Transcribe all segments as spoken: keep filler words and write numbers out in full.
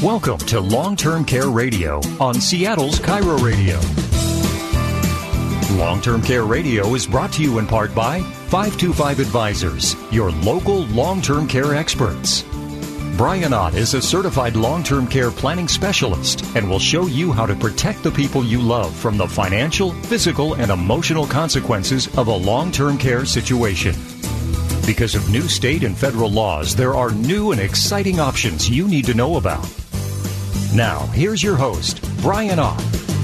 Welcome to Long-Term Care Radio on Seattle's Cairo Radio. Long-Term Care Radio is brought to you in part by five two five Advisors, your local long-term care experts. Brian Ott is a certified long-term care planning specialist and will show you how to protect the people you love from the financial, physical, and emotional consequences of a long-term care situation. Because of new state and federal laws, there are new and exciting options you need to know about. Now, here's your host, Brian Ott.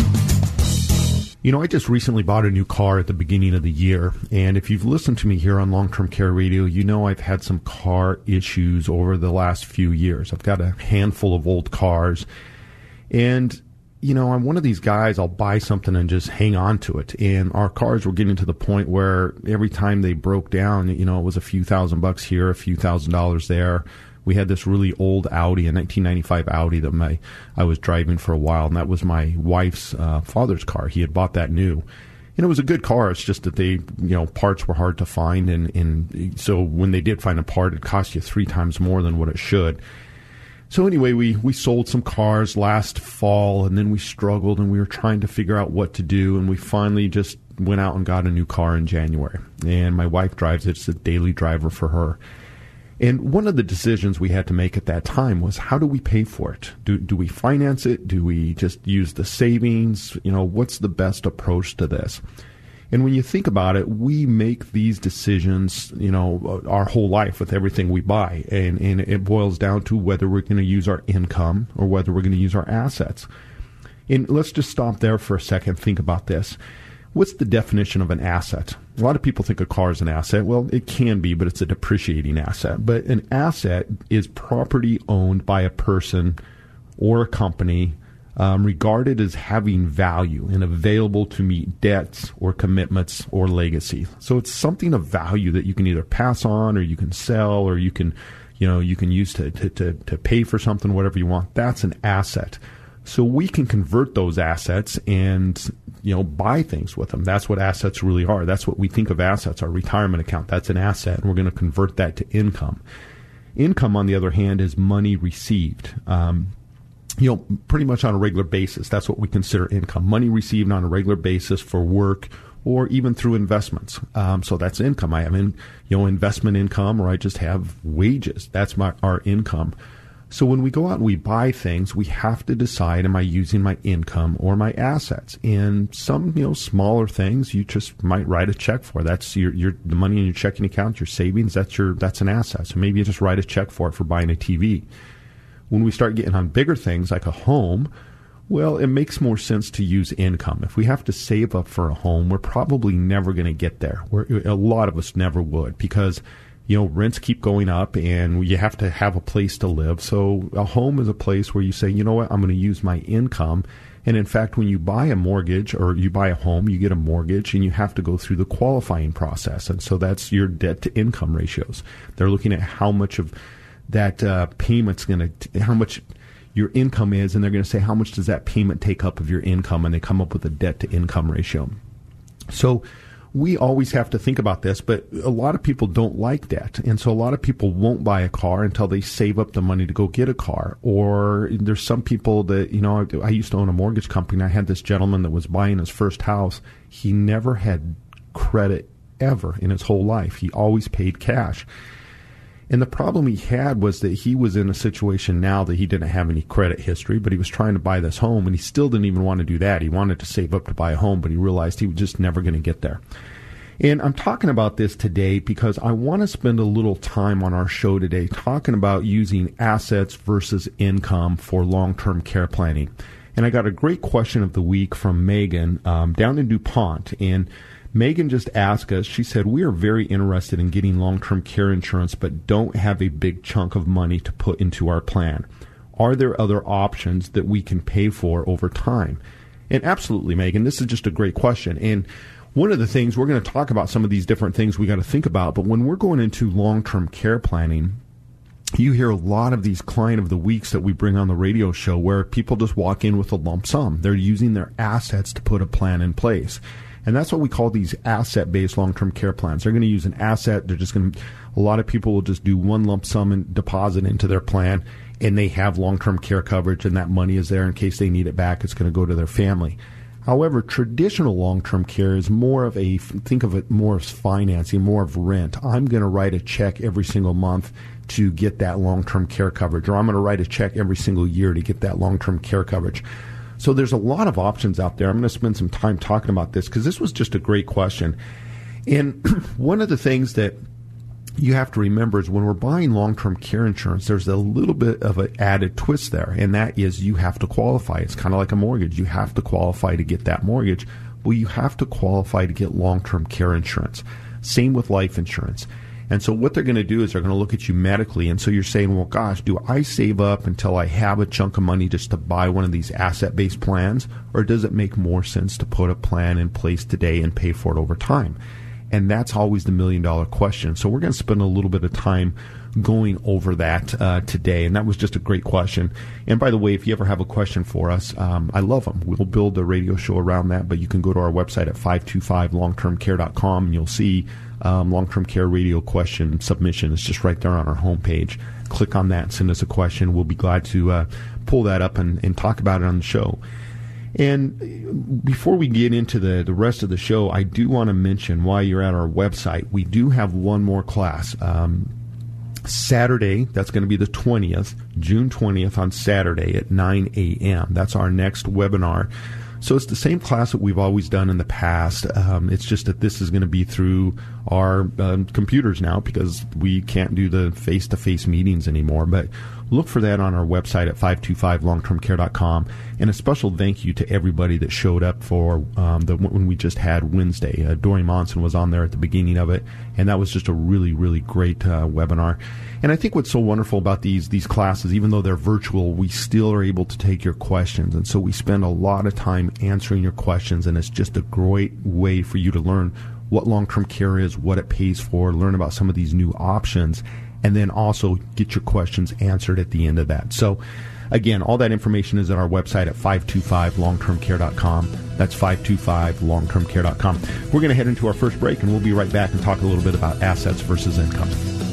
You know, I just recently bought a new car at the beginning of the year, and if you've listened to me here on Long-Term Care Radio, you know I've had some car issues over the last few years. I've got a handful of old cars, and, you know, I'm one of these guys, I'll buy something and just hang on to it, and our cars were getting to the point where every time they broke down, you know, it was a few thousand bucks here, a few thousand dollars there. We had this really old Audi, a nineteen ninety-five Audi that my I was driving for a while, and that was my wife's uh, father's car. He had bought that new. And it was a good car. It's just that they, you know, parts were hard to find, and, and so when they did find a part, it cost you three times more than what it should. So anyway, we, we sold some cars last fall, and then we struggled, and we were trying to figure out what to do, and we finally just went out and got a new car in January. And my wife drives it. It's a daily driver for her. And one of the decisions we had to make at that time was, how do we pay for it? Do do we finance it? Do we just use the savings? You know, what's the best approach to this? And when you think about it, we make these decisions, you know, our whole life with everything we buy. And, and it boils down to whether we're going to use our income or whether we're going to use our assets. And let's just stop there for a second. Think about this. What's the definition of an asset? A lot of people think a car is an asset. Well, it can be, but it's a depreciating asset. But an asset is property owned by a person or a company um, regarded as having value and available to meet debts or commitments or legacy. So it's something of value that you can either pass on or you can sell or you can, you know, you can use to, to, to, to pay for something, whatever you want. That's an asset. So we can convert those assets and, you know, buy things with them. That's what assets really are. That's what we think of assets. Our retirement account, that's an asset, and we're going to convert that to income. Income, on the other hand, is money received, um, you know, pretty much on a regular basis. That's what we consider income. Money received on a regular basis for work or even through investments. Um, so that's income. I have, in, you know, investment income, or I just have wages. That's my our income. So when we go out and we buy things, we have to decide, am I using my income or my assets? And some, you know, smaller things you just might write a check for. That's your, your the money in your checking account, your savings, that's your that's an asset. So maybe you just write a check for it for buying a T V. When we start getting on bigger things like a home, well, it makes more sense to use income. If we have to save up for a home, we're probably never going to get there. We're, a lot of us never would, because you know, rents keep going up and you have to have a place to live. So a home is a place where you say, you know what, I'm going to use my income. And in fact, when you buy a mortgage or you buy a home, you get a mortgage and you have to go through the qualifying process. And so that's your debt to income ratios. They're looking at how much of that uh, payment's going to, how much your income is, and they're going to say, how much does that payment take up of your income? And they come up with a debt to income ratio. So we always have to think about this, but a lot of people don't like that. And so a lot of people won't buy a car until they save up the money to go get a car. Or there's some people that, you know, I, I used to own a mortgage company. I had this gentleman that was buying his first house. He never had credit ever in his whole life. He always paid cash. And the problem he had was that he was in a situation now that he didn't have any credit history, but he was trying to buy this home, and he still didn't even want to do that. He wanted to save up to buy a home, but he realized he was just never going to get there. And I'm talking about this today because I want to spend a little time on our show today talking about using assets versus income for long-term care planning. And I got a great question of the week from Megan um, down in DuPont, and Megan just asked us, she said, we are very interested in getting long-term care insurance but don't have a big chunk of money to put into our plan. Are there other options that we can pay for over time? And absolutely, Megan, this is just a great question. And one of the things, we're going to talk about some of these different things we got to think about, but when we're going into long-term care planning, you hear a lot of these client of the weeks that we bring on the radio show where people just walk in with a lump sum. They're using their assets to put a plan in place. And that's what we call these asset-based long-term care plans. They're going to use an asset. They're just going to, a lot of people will just do one lump sum and deposit into their plan, and they have long-term care coverage, and that money is there in case they need it back. It's going to go to their family. However, traditional long-term care is more of a, think of it more as financing, more of rent. I'm going to write a check every single month to get that long-term care coverage, or I'm going to write a check every single year to get that long-term care coverage. So there's a lot of options out there. I'm going to spend some time talking about this because this was just a great question. And one of the things that you have to remember is when we're buying long-term care insurance, there's a little bit of an added twist there, and that is you have to qualify. It's kind of like a mortgage. You have to qualify to get that mortgage. Well, you have to qualify to get long-term care insurance. Same with life insurance. And so what they're going to do is they're going to look at you medically, and so you're saying, well, gosh, do I save up until I have a chunk of money just to buy one of these asset-based plans, or does it make more sense to put a plan in place today and pay for it over time? And that's always the million-dollar question. So we're going to spend a little bit of time going over that uh, today. And that was just a great question. And by the way, if you ever have a question for us, um, I love them. We'll build a radio show around that. But you can go to our website at five two five long term care dot com, and you'll see um, long-term care radio question submission. It's just right there on our homepage. Click on that and send us a question. We'll be glad to uh, pull that up and, and talk about it on the show. And before we get into the, the rest of the show, I do want to mention while you're at our website, we do have one more class. Um, Saturday, that's going to be the twentieth, June twentieth on Saturday at nine a.m. That's our next webinar. So it's the same class that we've always done in the past. Um, it's just that this is going to be through our um, computers now because we can't do the face-to-face meetings anymore. But look for that on our website at five two five long term care dot com. And a special thank you to everybody that showed up for um, the when we just had Wednesday. Uh, Dory Monson was on there at the beginning of it, and that was just a really, really great uh, webinar. And I think what's so wonderful about these these classes, even though they're virtual, we still are able to take your questions. And so we spend a lot of time answering your questions, and it's just a great way for you to learn what long-term care is, what it pays for, learn about some of these new options, and then also get your questions answered at the end of that. So, again, all that information is at our website at five two five long term care dot com. That's five two five long term care dot com. We're going to head into our first break, and we'll be right back and talk a little bit about assets versus income.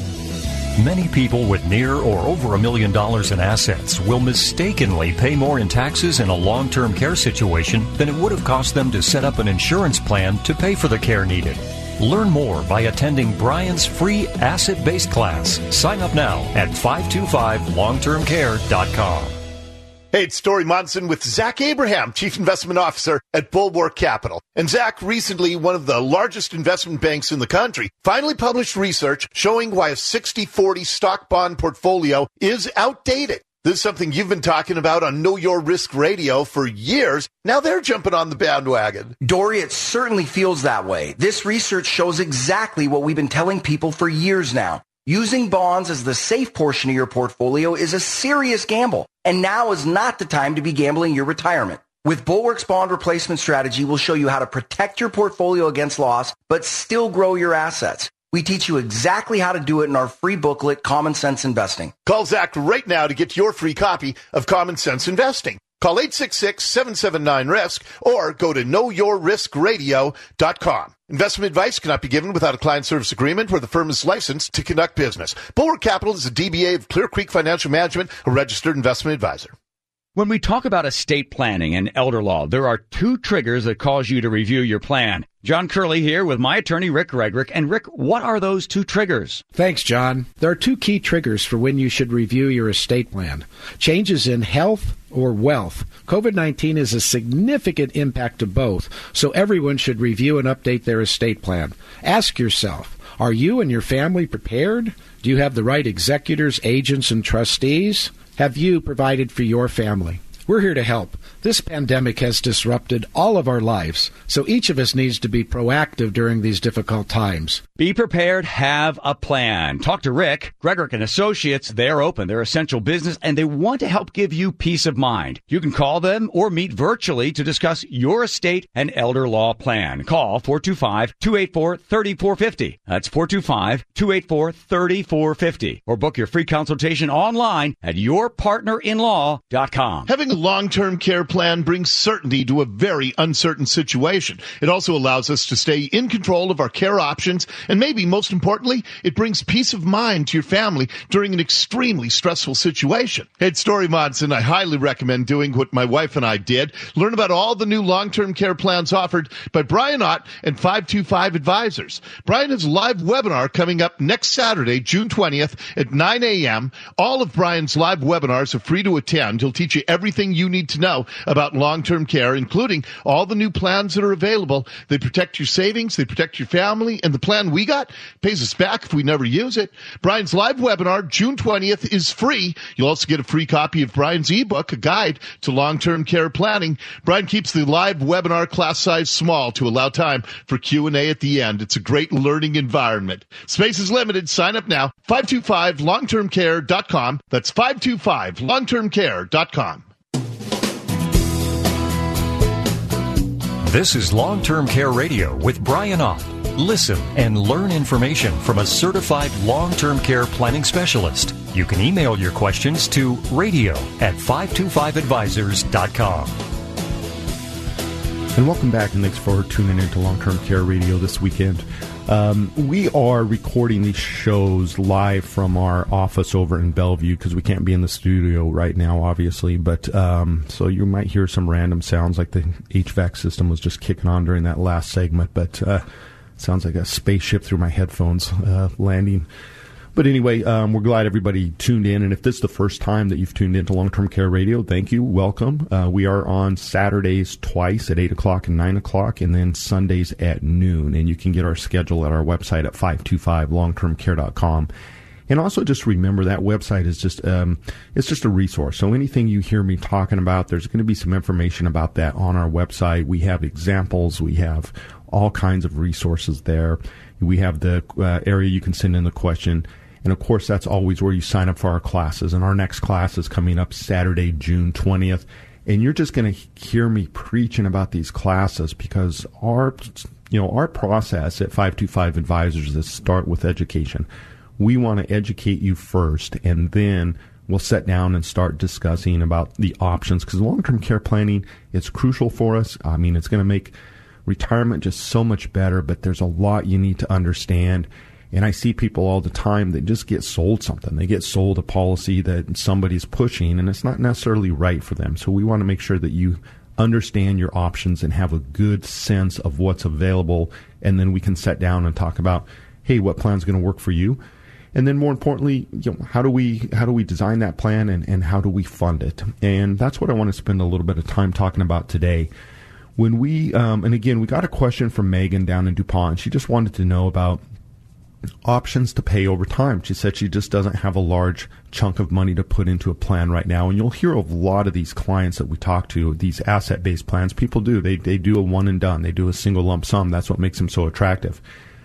Many people with near or over a million dollars in assets will mistakenly pay more in taxes in a long-term care situation than it would have cost them to set up an insurance plan to pay for the care needed. Learn more by attending Brian's free asset-based class. Sign up now at five two five long term care dot com. Hey, it's Dory Monson with Zach Abraham, Chief Investment Officer at Bulwark Capital. And Zach, recently, one of the largest investment banks in the country, finally published research showing why a sixty forty stock bond portfolio is outdated. This is something you've been talking about on Know Your Risk Radio for years. Now they're jumping on the bandwagon. Dory, it certainly feels that way. This research shows exactly what we've been telling people for years now. Using bonds as the safe portion of your portfolio is a serious gamble, and now is not the time to be gambling your retirement. With Bulwark's bond replacement strategy, we'll show you how to protect your portfolio against loss, but still grow your assets. We teach you exactly how to do it in our free booklet, Common Sense Investing. Call Zach right now to get your free copy of Common Sense Investing. Call eight six six, seven seven nine, risk or go to know your risk radio dot com. Investment advice cannot be given without a client service agreement where the firm is licensed to conduct business. Bulwark Capital is a D B A of Clear Creek Financial Management, a registered investment advisor. When we talk about estate planning and elder law, there are two triggers that cause you to review your plan. John Curley here with my attorney, Rick Gregrick. And Rick, what are those two triggers? Thanks, John. There are two key triggers for when you should review your estate plan. Changes in health or wealth. COVID nineteen is a significant impact to both, so everyone should review and update their estate plan. Ask yourself, are you and your family prepared? Do you have the right executors, agents, and trustees? Have you provided for your family? We're here to help. This pandemic has disrupted all of our lives, so each of us needs to be proactive during these difficult times. Be prepared, have a plan. Talk to Rick, Gregrick and Associates. They're open, they're essential business, and they want to help give you peace of mind. You can call them or meet virtually to discuss your estate and elder law plan. Call four two five, two eight four, three four five zero. That's four two five, two eight four, three four five zero. Or book your free consultation online at your partner in law dot com. Having a long-term care plan brings certainty to a very uncertain situation. It also allows us to stay in control of our care options And maybe most importantly, it brings peace of mind to your family during an extremely stressful situation. Hey, it's Story Monson. I highly recommend doing what my wife and I did. Learn about all the new long-term care plans offered by Brian Ott and five two five Advisors. Brian has a live webinar coming up next Saturday, June twentieth at nine a.m. All of Brian's live webinars are free to attend. He'll teach you everything you need to know about long-term care, including all the new plans that are available. They protect your savings, they protect your family, and the plan we got pays us back if we never use it. Brian's live webinar, June twentieth, is free. You'll also get a free copy of Brian's ebook, A Guide to Long-Term Care Planning. Brian keeps the live webinar class size small to allow time for Q and A at the end. It's a great learning environment. Space is limited. Sign up now. five two five long term care dot com. That's five two five long term care dot com. This is Long-Term Care Radio with Brian Ott. Listen and learn information from a certified long-term care planning specialist. You can email your questions to radio at five two five advisors dot com. And welcome back, and thanks for tuning in to Long-Term Care Radio this weekend. Um, we are recording these shows live from our office over in Bellevue because we can't be in the studio right now, obviously. But um, so you might hear some random sounds like the H V A C system was just kicking on during that last segment. But uh, it sounds like a spaceship through my headphones uh, landing. But anyway, um, we're glad everybody tuned in. And if this is the first time that you've tuned into Long-Term Care Radio, thank you. Welcome. Uh, we are on Saturdays twice at eight o'clock and nine o'clock, and then Sundays at noon. And you can get our schedule at our website at five two five long term care dot com. And also just remember that website is just um, it's just a resource. So anything you hear me talking about, there's going to be some information about that on our website. We have examples. We have all kinds of resources there. We have the uh, area you can send in the question. And, of course, that's always where you sign up for our classes. And our next class is coming up Saturday, June twentieth. And you're just going to hear me preaching about these classes because our, you know, our process at five two five Advisors is start with education. We want to educate you first, and then we'll sit down and start discussing about the options. Because long-term care planning is crucial for us. I mean, it's going to make retirement just so much better, but there's a lot you need to understand. And I see people all the time that just get sold something. They get sold a policy that somebody's pushing, and it's not necessarily right for them. So we want to make sure that you understand your options and have a good sense of what's available, and then we can sit down and talk about, hey, what plan's going to work for you? And then more importantly, you know, how do we how do we design that plan, and, and how do we fund it? And that's what I want to spend a little bit of time talking about today. When we, um, and again, we got a question from Megan down in DuPont. She just wanted to know about options to pay over time. She said she just doesn't have a large chunk of money to put into a plan right now. And you'll hear of a lot of these clients that we talk to, these asset-based plans. People do. They they do a one and done. They do a single lump sum. That's what makes them so attractive.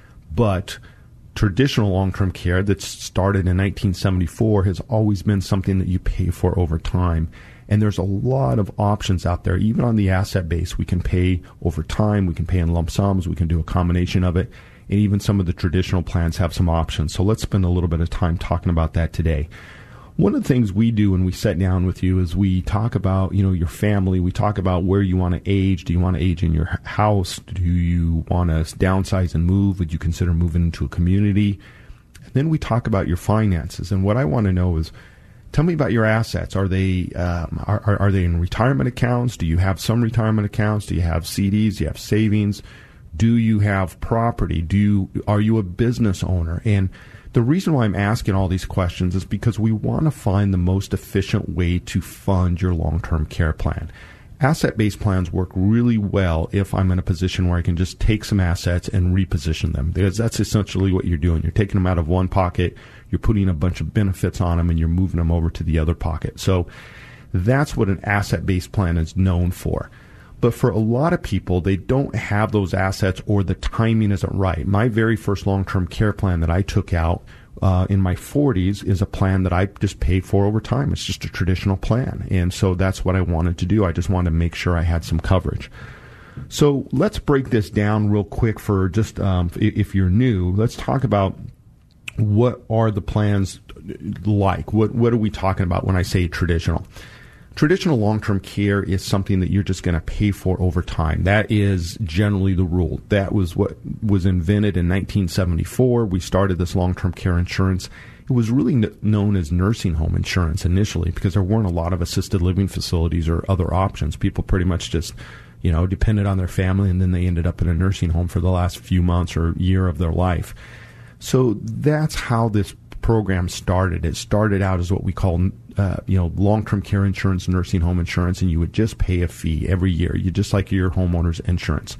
But traditional long-term care that started in nineteen seventy-four has always been something that you pay for over time. And there's a lot of options out there. Even on the asset base, we can pay over time. We can pay in lump sums. We can do a combination of it. And even some of the traditional plans have some options. So let's spend a little bit of time talking about that today. One of the things we do when we sit down with you is we talk about, you know, your family. We talk about where you want to age. Do you want to age in your house? Do you want to downsize and move? Would you consider moving into a community? And then we talk about your finances. And what I want to know is, tell me about your assets. Are they um, are, are, are they in retirement accounts? Do you have some retirement accounts? Do you have C Ds? Do you have savings? Do you have property? Do you, are you a business owner? And the reason why I'm asking all these questions is because we want to find the most efficient way to fund your long-term care plan. Asset-based plans work really well if I'm in a position where I can just take some assets and reposition them, because that's essentially what you're doing. You're taking them out of one pocket, you're putting a bunch of benefits on them, and you're moving them over to the other pocket. So that's what an asset-based plan is known for. But for a lot of people, they don't have those assets, or the timing isn't right. My very first long-term care plan that I took out uh, in my forties is a plan that I just paid for over time. It's just a traditional plan. And so that's what I wanted to do. I just wanted to make sure I had some coverage. So let's break this down real quick for just um, if you're new. Let's talk about what are the plans like. What, what are we talking about when I say traditional? Traditional long-term care is something that you're just going to pay for over time. That is generally the rule. That was what was invented in nineteen seventy-four. We started this long-term care insurance. It was really n- known as nursing home insurance initially because there weren't a lot of assisted living facilities or other options. People pretty much just, you know, depended on their family, and then they ended up in a nursing home for the last few months or year of their life. So that's how this program started. It started out as what we call, uh, you know, long-term care insurance, nursing home insurance, and you would just pay a fee every year. You just like your homeowner's insurance.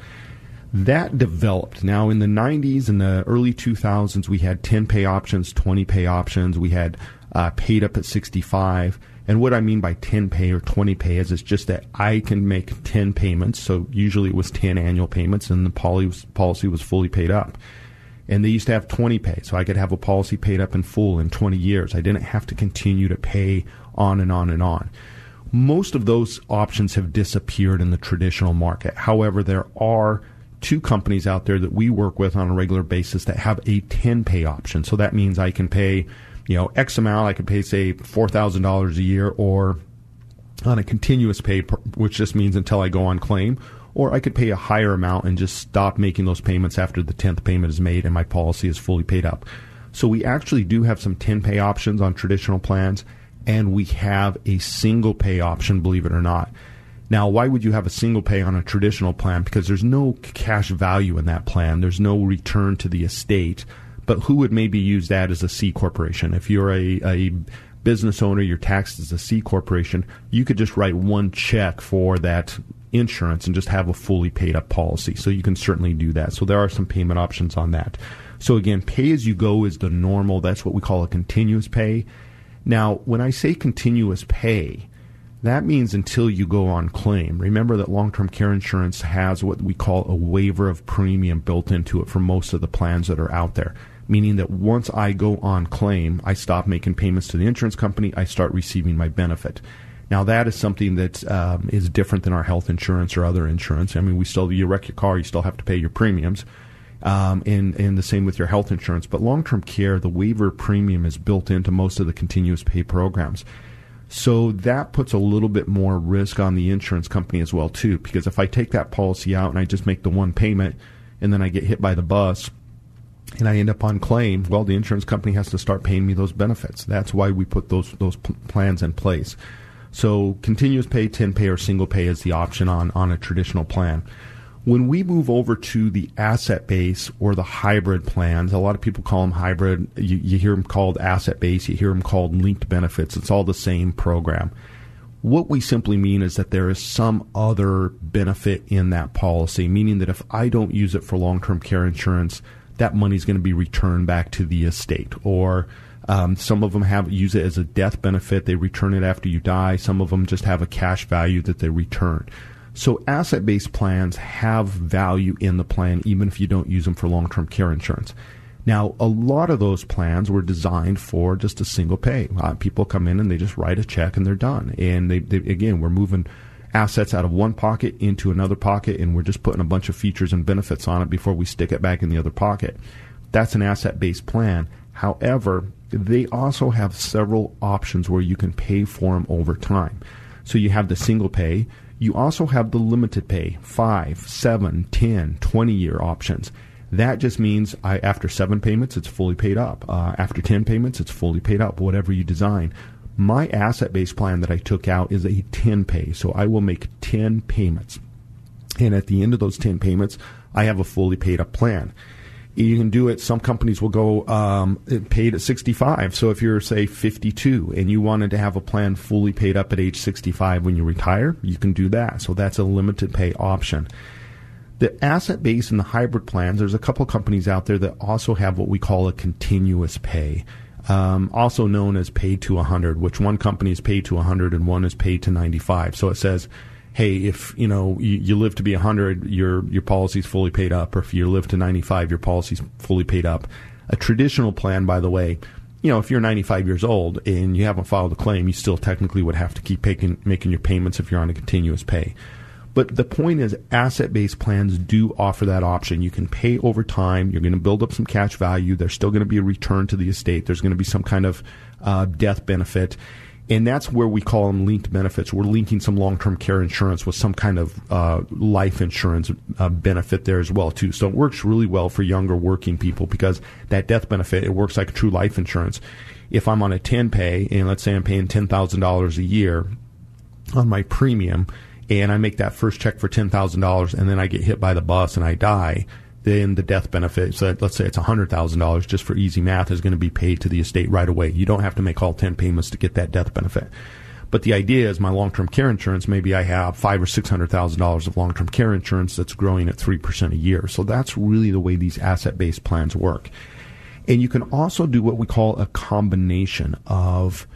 That developed. Now, in the nineties and the early two thousands, we had ten pay options, twenty pay options. We had uh, paid up at sixty-five. And what I mean by ten pay or twenty pay is it's just that I can make ten payments. So usually it was ten annual payments, and the policy policy was fully paid up. And they used to have twenty pay, so I could have a policy paid up in full in twenty years. I didn't have to continue to pay on and on and on. Most of those options have disappeared in the traditional market. However, there are two companies out there that we work with on a regular basis that have a ten pay option. So that means I can pay, you know, X amount. I could pay, say, four thousand dollars a year, or on a continuous pay, which just means until I go on claim. Or I could pay a higher amount and just stop making those payments after the tenth payment is made and my policy is fully paid up. So we actually do have some ten pay options on traditional plans, and we have a single pay option, believe it or not. Now, why would you have a single pay on a traditional plan? Because there's no cash value in that plan. There's no return to the estate. But who would maybe use that as a C corporation? If you're a, a business owner, you're taxed as a C corporation, you could just write one check for that insurance and just have a fully paid up policy. So you can certainly do that. So there are some payment options on that. So again, pay as you go is the normal. That's what we call a continuous pay. Now, when I say continuous pay, that means until you go on claim. Remember that long-term care insurance has what we call a waiver of premium built into it for most of the plans that are out there, meaning that once I go on claim, I stop making payments to the insurance company, I start receiving my benefit. Now, that is something that um, is different than our health insurance or other insurance. I mean, we still, you wreck your car, you still have to pay your premiums, um, and, and the same with your health insurance. But long-term care, the waiver premium is built into most of the continuous pay programs. So that puts a little bit more risk on the insurance company as well, too, because if I take that policy out and I just make the one payment and then I get hit by the bus and I end up on claim, well, the insurance company has to start paying me those benefits. That's why we put those those p- plans in place. So continuous pay, ten pay, or single pay is the option on, on a traditional plan. When we move over to the asset base or the hybrid plans, a lot of people call them hybrid. You, you hear them called asset base. You hear them called linked benefits. It's all the same program. What we simply mean is that there is some other benefit in that policy, meaning that if I don't use it for long-term care insurance, that money is going to be returned back to the estate. Or um, some of them have use it as a death benefit. They return it after you die. Some of them just have a cash value that they return. So asset-based plans have value in the plan, even if you don't use them for long-term care insurance. Now, a lot of those plans were designed for just a single pay. Uh, people come in and they just write a check and they're done. And they, they, again, we're moving assets out of one pocket into another pocket, and we're just putting a bunch of features and benefits on it before we stick it back in the other pocket. That's an asset-based plan. However, they also have several options where you can pay for them over time. So you have the single pay. You also have the limited pay, five, seven, ten, twenty-year options. That just means I, after seven payments, it's fully paid up. Uh, after ten payments, it's fully paid up, whatever you design. My asset-based plan that I took out is a ten pay, so I will make ten payments. And at the end of those ten payments, I have a fully paid up plan. You can do it. Some companies will go um, paid at sixty-five. So if you're, say, fifty-two and you wanted to have a plan fully paid up at age sixty-five when you retire, you can do that. So that's a limited pay option. The asset-based and the hybrid plans, there's a couple companies out there that also have what we call a continuous pay, um, also known as paid to one hundred, which one company is paid to one hundred and one is paid to ninety-five. So it says, hey, if you know you, you live to be one hundred, your your policy's fully paid up, or if you live to ninety-five, your policy's fully paid up. A traditional plan, by the way, you know, if you're ninety-five years old and you haven't filed a claim, you still technically would have to keep making making your payments if you're on a continuous pay. But the point is, asset-based plans do offer that option. You can pay over time. You're going to build up some cash value. There's still going to be a return to the estate. There's going to be some kind of uh, death benefit. And that's where we call them linked benefits. We're linking some long-term care insurance with some kind of uh, life insurance uh, benefit there as well, too. So it works really well for younger working people because that death benefit, it works like a true life insurance. If I'm on a ten pay, and let's say I'm paying ten thousand dollars a year on my premium, and I make that first check for ten thousand dollars, and then I get hit by the bus and I die, then the death benefit, so let's say it's one hundred thousand dollars, just for easy math, is going to be paid to the estate right away. You don't have to make all ten payments to get that death benefit. But the idea is my long-term care insurance, maybe I have five or six hundred thousand dollars of long-term care insurance that's growing at three percent a year. So that's really the way these asset-based plans work. And you can also do what we call a combination of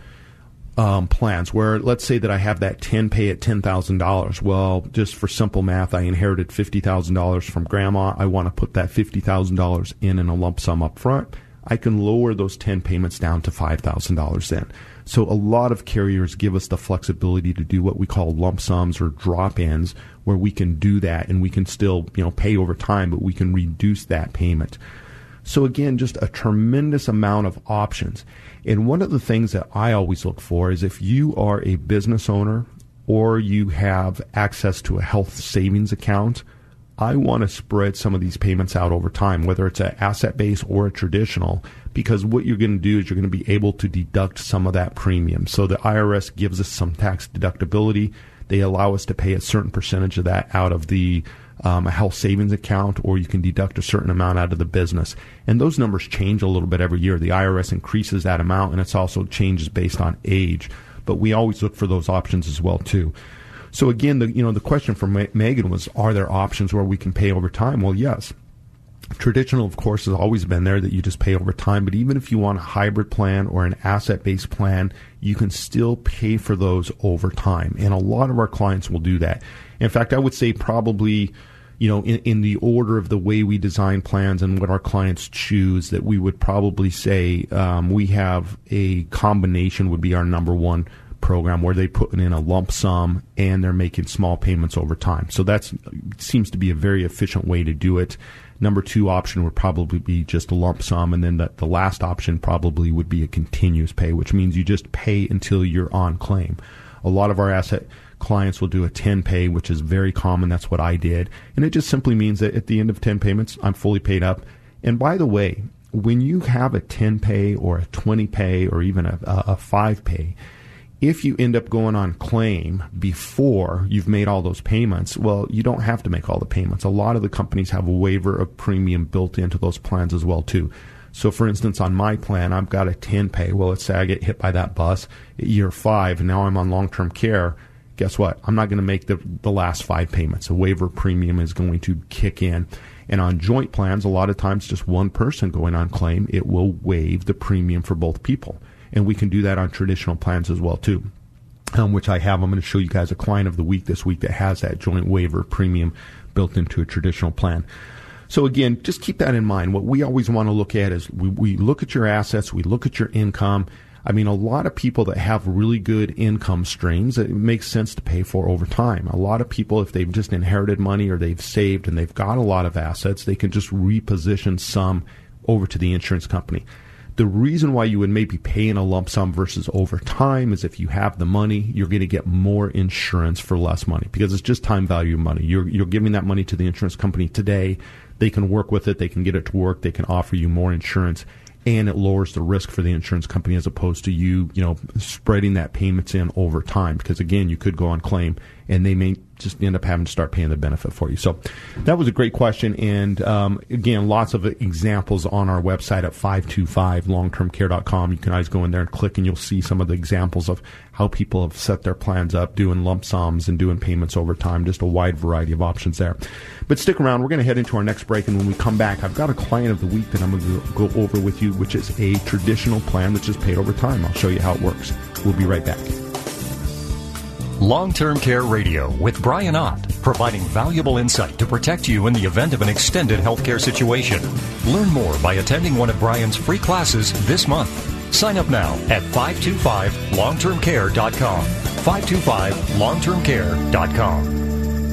Um, plans where, let's say that I have that ten pay at ten thousand dollars. Well, just for simple math, I inherited fifty thousand dollars from grandma. I want to put that fifty thousand dollars in in a lump sum up front. I can lower those ten payments down to five thousand dollars then. So a lot of carriers give us the flexibility to do what we call lump sums or drop-ins, where we can do that and we can still, you know, pay over time, but we can reduce that payment. So again, just a tremendous amount of options. And one of the things that I always look for is if you are a business owner or you have access to a health savings account, I want to spread some of these payments out over time, whether it's an asset-based or a traditional, because what you're going to do is you're going to be able to deduct some of that premium. So the I R S gives us some tax deductibility. They allow us to pay a certain percentage of that out of the Um, a health savings account, or you can deduct a certain amount out of the business. And those numbers change a little bit every year. The I R S increases that amount, and it's also changes based on age. But we always look for those options as well, too. So again, the you know the question from Ma- Megan was, are there options where we can pay over time? Well, yes. Traditional, of course, has always been there that you just pay over time. But even if you want a hybrid plan or an asset-based plan, you can still pay for those over time. And a lot of our clients will do that. In fact, I would say probably, you know, in, in the order of the way we design plans and what our clients choose, that we would probably say um, we have a combination would be our number one program, where they put in a lump sum and they're making small payments over time. So that seems to be a very efficient way to do it. Number two option would probably be just a lump sum, and then the, the last option probably would be a continuous pay, which means you just pay until you're on claim. A lot of our asset clients will do a ten pay, which is very common. That's what I did. And it just simply means that at the end of ten payments, I'm fully paid up. And by the way, when you have a ten pay or a twenty pay or even a, a five pay, if you end up going on claim before you've made all those payments, well, you don't have to make all the payments. A lot of the companies have a waiver of premium built into those plans as well, too. So, for instance, on my plan, I've got a ten pay. Well, let's say I get hit by that bus at year five, and now I'm on long-term care. Guess what? I'm not going to make the, the last five payments. A waiver premium is going to kick in. And on joint plans, a lot of times just one person going on claim, it will waive the premium for both people. And we can do that on traditional plans as well, too, um, which I have. I'm going to show you guys a client of the week this week that has that joint waiver premium built into a traditional plan. So, again, just keep that in mind. What we always want to look at is we, we look at your assets, we look at your income. I mean, a lot of people that have really good income streams, it makes sense to pay for over time. A lot of people, if they've just inherited money or they've saved and they've got a lot of assets, they can just reposition some over to the insurance company. The reason why you would maybe pay in a lump sum versus over time is if you have the money, you're going to get more insurance for less money, because it's just time value money. You're, you're giving that money to the insurance company today. They can work with it. They can get it to work. They can offer you more insurance, and it lowers the risk for the insurance company as opposed to you, you know, spreading that payments in over time, because, again, you could go on claim and they may just end up having to start paying the benefit for you. So that was a great question. And, um, again, lots of examples on our website at five two five long term care dot com. You can always go in there and click, and you'll see some of the examples of how people have set their plans up, doing lump sums and doing payments over time, just a wide variety of options there. But stick around. We're going to head into our next break. And when we come back, I've got a client of the week that I'm going to go over with you, which is a traditional plan that's just paid over time. I'll show you how it works. We'll be right back. Long-Term Care Radio with Brian Ott, providing valuable insight to protect you in the event of an extended healthcare situation. Learn more by attending one of Brian's free classes this month. Sign up now at five two five long term care dot com. five two five long term care dot com.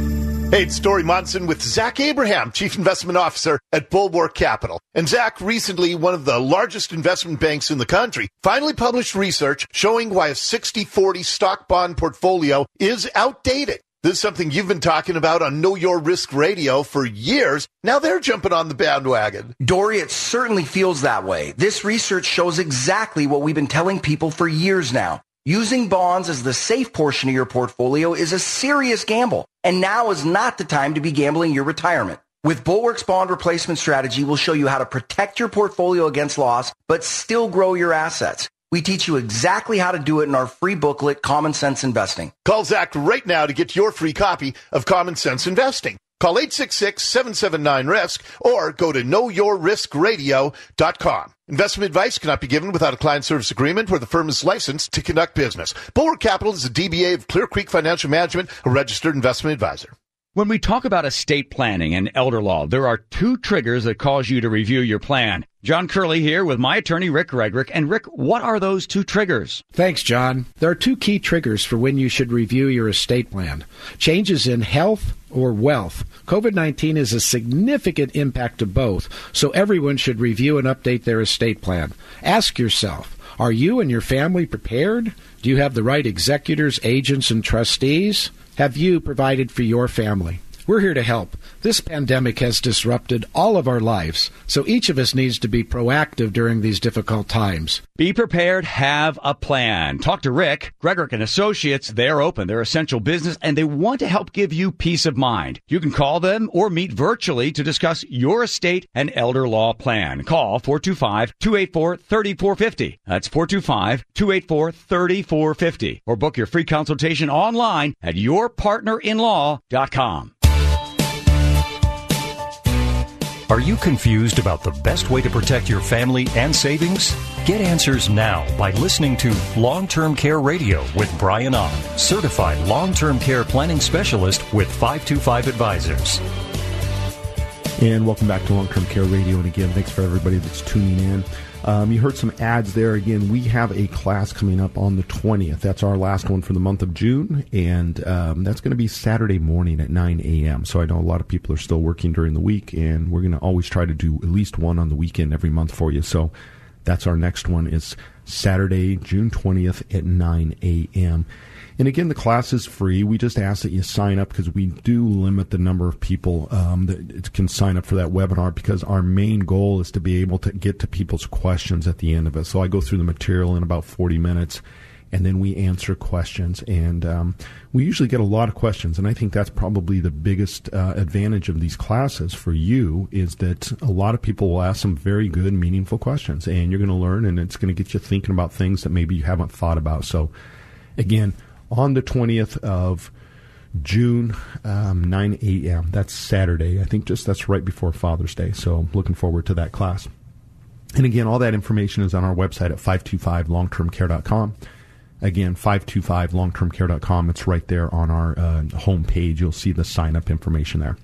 Hey, it's Dory Monson with Zach Abraham, Chief Investment Officer at Bulwark Capital. And Zach, recently, one of the largest investment banks in the country, finally published research showing why a sixty forty stock bond portfolio is outdated. This is something you've been talking about on Know Your Risk Radio for years. Now they're jumping on the bandwagon. Dory, it certainly feels that way. This research shows exactly what we've been telling people for years now. Using bonds as the safe portion of your portfolio is a serious gamble, and now is not the time to be gambling your retirement. With Bulwark's bond replacement strategy, we'll show you how to protect your portfolio against loss, but still grow your assets. We teach you exactly how to do it in our free booklet, Common Sense Investing. Call Zach right now to get your free copy of Common Sense Investing. Call eight six six, seven seven nine, risk or go to know your risk radio dot com. Investment advice cannot be given without a client service agreement where the firm is licensed to conduct business. Bulwark Capital is a D B A of Clear Creek Financial Management, a registered investment advisor. When we talk about estate planning and elder law, there are two triggers that cause you to review your plan. John Curley here with my attorney, Rick Gregrick. And Rick, what are those two triggers? Thanks, John. There are two key triggers for when you should review your estate plan. Changes in health or wealth. COVID nineteen is a significant impact to both, so everyone should review and update their estate plan. Ask yourself, are you and your family prepared? Do you have the right executors, agents, and trustees? Have you provided for your family? We're here to help. This pandemic has disrupted all of our lives, so each of us needs to be proactive during these difficult times. Be prepared, have a plan. Talk to Rick, Gregrick and Associates. They're open. They're essential business, and they want to help give you peace of mind. You can call them or meet virtually to discuss your estate and elder law plan. Call four two five, two eight four, three four five zero. That's four two five, two eight four, three four five zero. Or book your free consultation online at your partner in law dot com. Are you confused about the best way to protect your family and savings? Get answers now by listening to Long-Term Care Radio with Brian Ott, certified long-term care planning specialist with five two five Advisors. And welcome back to Long-Term Care Radio. And again, thanks for everybody that's tuning in. Um, you heard some ads there. Again, we have a class coming up on the twentieth. That's our last one for the month of June, and um, that's going to be Saturday morning at nine a.m. So I know a lot of people are still working during the week, and we're going to always try to do at least one on the weekend every month for you. So that's our next one is Saturday, June twentieth at nine a.m. And again, the class is free. We just ask that you sign up because we do limit the number of people um, that can sign up for that webinar, because our main goal is to be able to get to people's questions at the end of it. So I go through the material in about forty minutes, and then we answer questions. And um, we usually get a lot of questions, and I think that's probably the biggest uh, advantage of these classes for you, is that a lot of people will ask some very good, meaningful questions, and you're going to learn, and it's going to get you thinking about things that maybe you haven't thought about. So again, on the twentieth of June, um, nine a.m. That's Saturday. I think just that's right before Father's Day. So looking forward to that class. And again, all that information is on our website at five two five long term care dot com. Again, five two five long term care dot com. It's right there on our uh, homepage. You'll see the sign-up information there.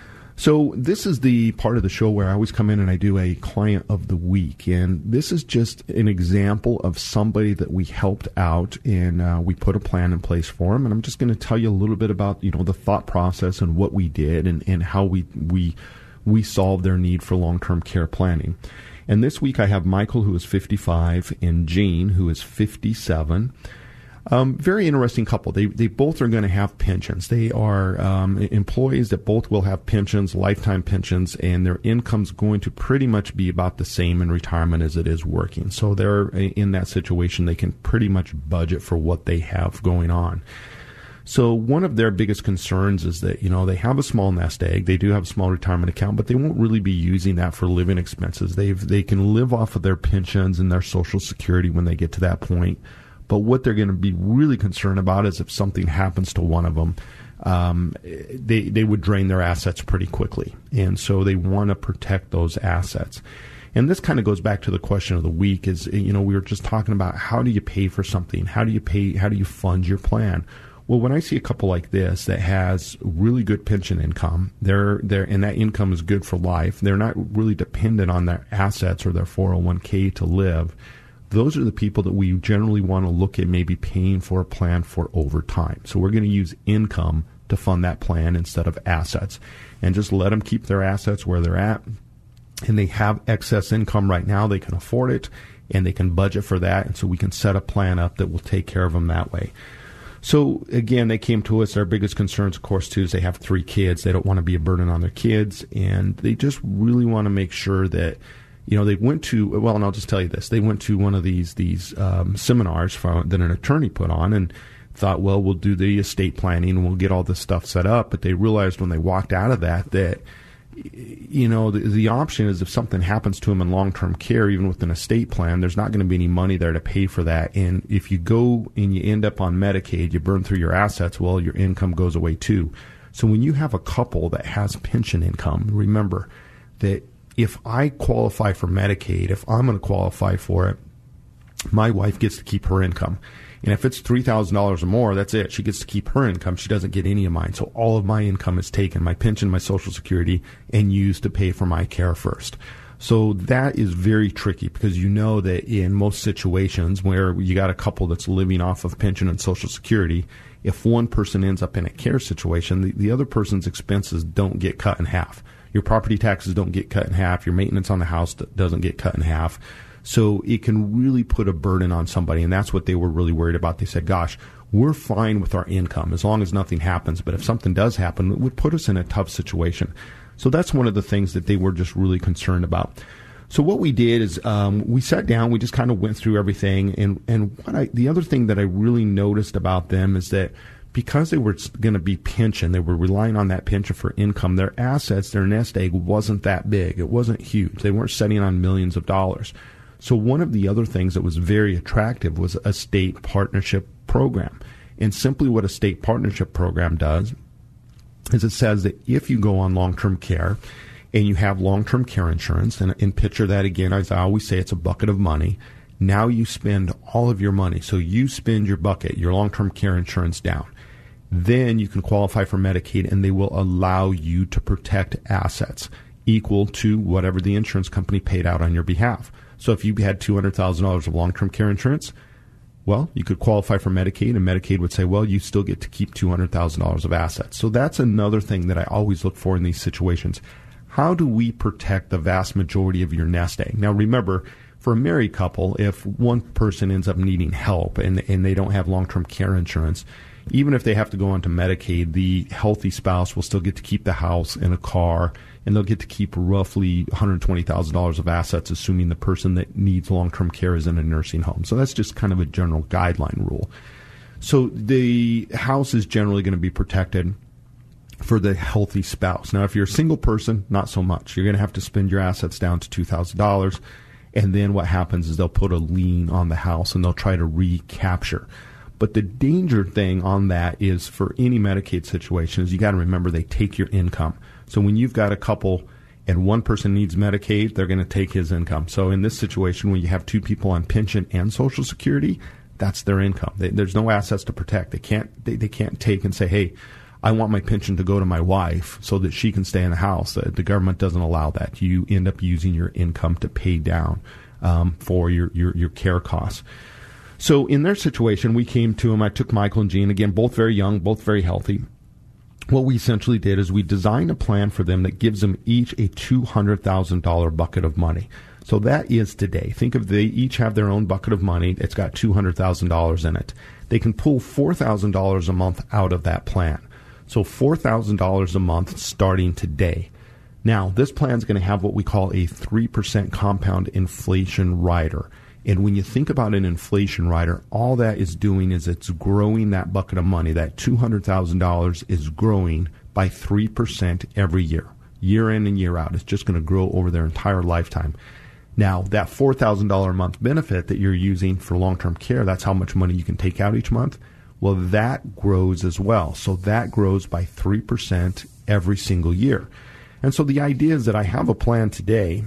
So this is the part of the show where I always come in and I do a client of the week. And this is just an example of somebody that we helped out, and uh, we put a plan in place for them. And I'm just going to tell you a little bit about, you know, the thought process and what we did, and, and how we, we, we solved their need for long-term care planning. And this week I have Michael, who is fifty-five, and Jean, who is fifty-seven. Um, very interesting couple. They they both are going to have pensions. They are um, employees that both will have pensions, lifetime pensions, and their income's going to pretty much be about the same in retirement as it is working. So they're in that situation. They can pretty much budget for what they have going on. So one of their biggest concerns is that, you know, they have a small nest egg. They do have a small retirement account, but they won't really be using that for living expenses. They've they can live off of their pensions and their Social Security when they get to that point. But what they're going to be really concerned about is if something happens to one of them, um, they they would drain their assets pretty quickly. And so they want to protect those assets. And this kind of goes back to the question of the week is, you know, we were just talking about how do you pay for something? How do you pay? How do you fund your plan? Well, when I see a couple like this that has really good pension income, they're, they're, and that income is good for life, they're not really dependent on their assets or their four oh one k to live. Those are the people that we generally want to look at maybe paying for a plan for over time. So we're going to use income to fund that plan instead of assets. And just let them keep their assets where they're at. And they have excess income right now. They can afford it, and they can budget for that. And so we can set a plan up that will take care of them that way. So, again, they came to us. Our biggest concerns, of course, too, is they have three kids. They don't want to be a burden on their kids. And they just really want to make sure that, you know, they went to, well, and I'll just tell you this. They went to one of these these um, seminars from, that an attorney put on and thought, well, we'll do the estate planning and we'll get all this stuff set up. But they realized when they walked out of that that, you know, the, the option is if something happens to them in long-term care, even with an estate plan, there's not going to be any money there to pay for that. And if you go and you end up on Medicaid, you burn through your assets, well, your income goes away too. So when you have a couple that has pension income, remember that if I qualify for Medicaid, if I'm going to qualify for it, my wife gets to keep her income. And if it's three thousand dollars or more, that's it. She gets to keep her income. She doesn't get any of mine. So all of my income is taken, my pension, my Social Security, and used to pay for my care first. So that is very tricky because you know that in most situations where you got a couple that's living off of pension and Social Security, if one person ends up in a care situation, the, the other person's expenses don't get cut in half. Your property taxes don't get cut in half. Your maintenance on the house doesn't get cut in half. So it can really put a burden on somebody, and that's what they were really worried about. They said, gosh, we're fine with our income as long as nothing happens, but if something does happen, it would put us in a tough situation. So that's one of the things that they were just really concerned about. So what we did is um, we sat down, we just kind of went through everything, and, and what I, the other thing that I really noticed about them is that because they were going to be pension, they were relying on that pension for income, their assets, their nest egg wasn't that big. It wasn't huge. They weren't sitting on millions of dollars. So one of the other things that was very attractive was a state partnership program. And simply what a state partnership program does is it says that if you go on long-term care and you have long-term care insurance, and, and picture that again, as I always say, it's a bucket of money. Now you spend all of your money. So you spend your bucket, your long-term care insurance down. Then you can qualify for Medicaid, and they will allow you to protect assets equal to whatever the insurance company paid out on your behalf. So if you had two hundred thousand dollars of long-term care insurance, well, you could qualify for Medicaid, and Medicaid would say, well, you still get to keep two hundred thousand dollars of assets. So that's another thing that I always look for in these situations. How do we protect the vast majority of your nest egg? Now, remember, for a married couple, if one person ends up needing help and, and they don't have long-term care insurance, even if they have to go onto Medicaid, the healthy spouse will still get to keep the house and a car, and they'll get to keep roughly one hundred twenty thousand dollars of assets, assuming the person that needs long-term care is in a nursing home. So that's just kind of a general guideline rule. So the house is generally going to be protected for the healthy spouse. Now, if you're a single person, not so much. You're going to have to spend your assets down to two thousand dollars, and then what happens is they'll put a lien on the house, and they'll try to recapture. But the danger thing on that is for any Medicaid situation is you got to remember they take your income. So when you've got a couple and one person needs Medicaid, they're going to take his income. So in this situation, when you have two people on pension and Social Security, that's their income. They, there's no assets to protect. They can't they, they can't take and say, hey, I want my pension to go to my wife so that she can stay in the house. The, the government doesn't allow that. You end up using your income to pay down um, for your, your, your care costs. So in their situation, we came to them. I took Michael and Jean, again, both very young, both very healthy. What we essentially did is we designed a plan for them that gives them each a two hundred thousand dollars bucket of money. So that is today. Think of they each have their own bucket of money. It's got two hundred thousand dollars in it. They can pull four thousand dollars a month out of that plan. So four thousand dollars a month starting today. Now, this plan is going to have what we call a three percent compound inflation rider. And when you think about an inflation rider, all that is doing is it's growing that bucket of money. That two hundred thousand dollars is growing by three percent every year, year in and year out. It's just going to grow over their entire lifetime. Now, that four thousand dollars a month benefit that you're using for long-term care, that's how much money you can take out each month. Well, that grows as well. So that grows by three percent every single year. And so the idea is that I have a plan today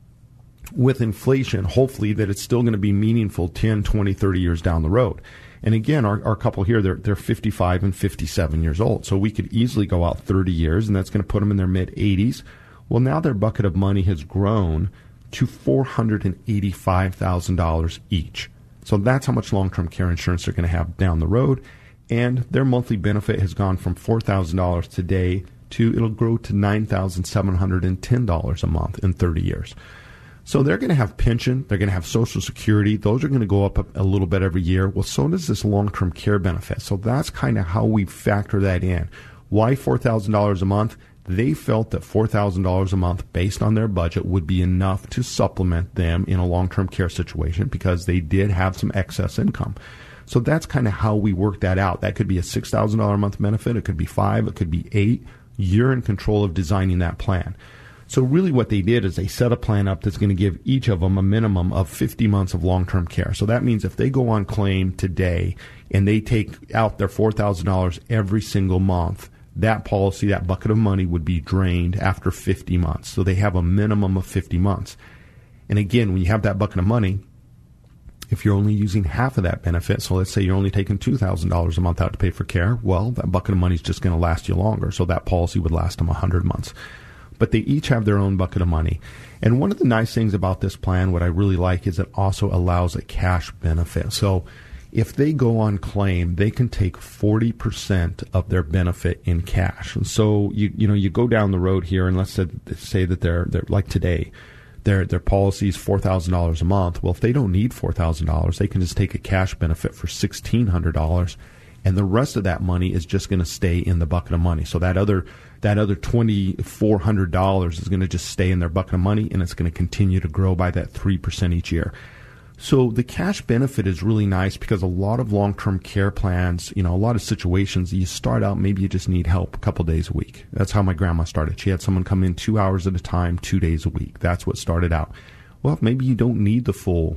with inflation, hopefully that it's still going to be meaningful ten, twenty, thirty years down the road. And again, our, our couple here, they're, they're fifty-five and fifty-seven years old. So we could easily go out thirty years, and that's going to put them in their mid-eighties. Well, now their bucket of money has grown to four hundred eighty-five thousand dollars each. So that's how much long-term care insurance they're going to have down the road. and their monthly benefit has gone from four thousand dollars today to it'll grow to nine thousand seven hundred ten dollars a month in thirty years. So they're going to have pension, they're going to have Social Security. Those are going to go up a, a little bit every year. Well, so does this long-term care benefit. So that's kind of how we factor that in. Why four thousand dollars a month? They felt that four thousand dollars a month based on their budget would be enough to supplement them in a long-term care situation because they did have some excess income. So that's kind of how we work that out. That could be a six thousand dollars a month benefit. It could be five. It could be eight. You're in control of designing that plan. So really what they did is they set a plan up that's going to give each of them a minimum of fifty months of long-term care. So that means if they go on claim today and they take out their four thousand dollars every single month, that policy, that bucket of money would be drained after fifty months. So they have a minimum of fifty months. And again, when you have that bucket of money, if you're only using half of that benefit, so let's say you're only taking two thousand dollars a month out to pay for care, well, that bucket of money is just going to last you longer. So that policy would last them one hundred months. But they each have their own bucket of money. And one of the nice things about this plan, what I really like, is it also allows a cash benefit. So if they go on claim, they can take forty percent of their benefit in cash. And so you you know you go down the road here, and let's say, say that they're they're like today, their their policy is four thousand dollars a month. Well, if they don't need four thousand dollars, they can just take a cash benefit for sixteen hundred dollars, and the rest of that money is just going to stay in the bucket of money. So that other that other twenty-four hundred dollars is going to just stay in their bucket of money, and it's going to continue to grow by that three percent each year. So the cash benefit is really nice because a lot of long-term care plans, you know, a lot of situations, you start out, maybe you just need help a couple days a week. That's how my grandma started. She had someone come in two hours at a time, two days a week. That's what started out. Well, maybe you don't need the full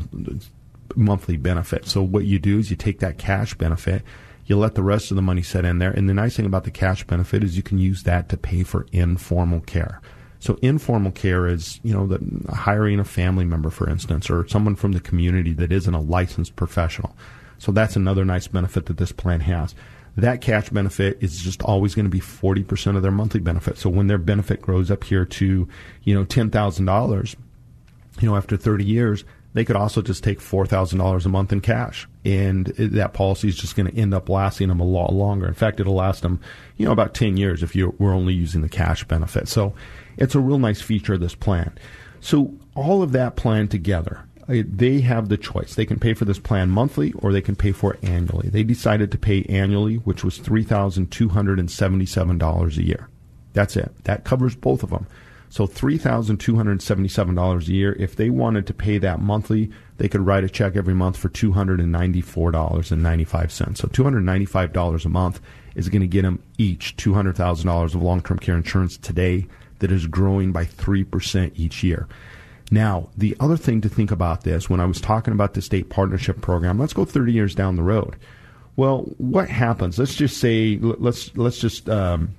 monthly benefit. So what you do is you take that cash benefit, you let the rest of the money set in there. And the nice thing about the cash benefit is you can use that to pay for informal care. So informal care is, you know, the, hiring a family member, for instance, or someone from the community that isn't a licensed professional. So that's another nice benefit that this plan has. That cash benefit is just always going to be forty percent of their monthly benefit. So when their benefit grows up here to, you know, ten thousand dollars, you know, after thirty years, they could also just take four thousand dollars a month in cash. And that policy is just going to end up lasting them a lot longer. In fact, it'll last them, you know, about ten years if you were only using the cash benefit. So it's a real nice feature of this plan. So all of that plan together, they have the choice. They can pay for this plan monthly or they can pay for it annually. They decided to pay annually, which was three thousand two hundred seventy-seven dollars a year. That's it. That covers both of them. So three thousand two hundred seventy-seven dollars a year. If they wanted to pay that monthly, they could write a check every month for two hundred ninety-four dollars and ninety-five cents. So two hundred ninety-five dollars a month is going to get them each two hundred thousand dollars of long-term care insurance today that is growing by three percent each year. Now, the other thing to think about this, when I was talking about the state partnership program, let's go thirty years down the road. Well, what happens? Let's just say, let's let's just um,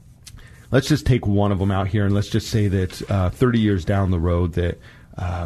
let's just take one of them out here, and let's just say that uh, thirty years down the road that uh,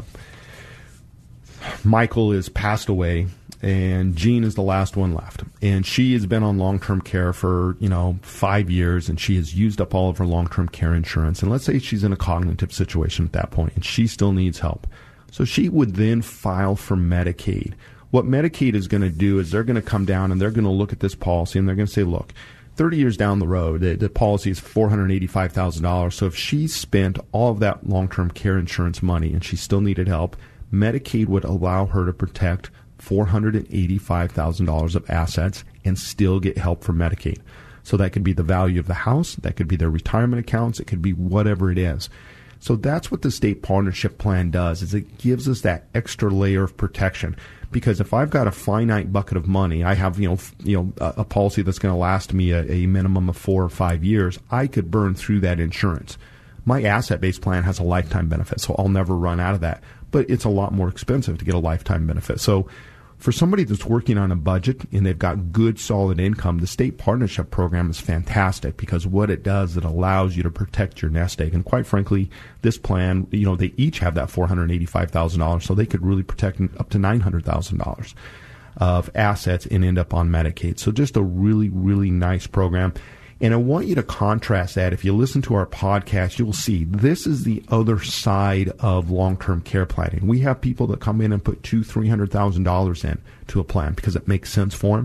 Michael is passed away, and Jean is the last one left. And she has been on long-term care for, you know, five years, and she has used up all of her long-term care insurance. And let's say she's in a cognitive situation at that point, and she still needs help. So she would then file for Medicaid. What Medicaid is going to do is they're going to come down, and they're going to look at this policy, and they're going to say, look, thirty years down the road, the, the policy is four hundred eighty-five thousand dollars. So if she spent all of that long-term care insurance money and she still needed help, Medicaid would allow her to protect four hundred eighty-five thousand dollars of assets and still get help from Medicaid. So that could be the value of the house, that could be their retirement accounts, it could be whatever it is. So that's what the state partnership plan does, is it gives us that extra layer of protection. Because if I've got a finite bucket of money, I have, you know, you know, a, a policy that's going to last me a, a minimum of four or five years, I could burn through that insurance. My asset-based plan has a lifetime benefit, so I'll never run out of that. But it's a lot more expensive to get a lifetime benefit. So for somebody that's working on a budget and they've got good, solid income, the state partnership program is fantastic because what it does, it allows you to protect your nest egg. And quite frankly, this plan, you know, they each have that four hundred eighty-five thousand dollars, so they could really protect up to nine hundred thousand dollars of assets and end up on Medicaid. So just a really, really nice program. And I want you to contrast that. If you listen to our podcast, you'll see this is the other side of long-term care planning. We have people that come in and put two, three hundred thousand dollars in to a plan because it makes sense for them.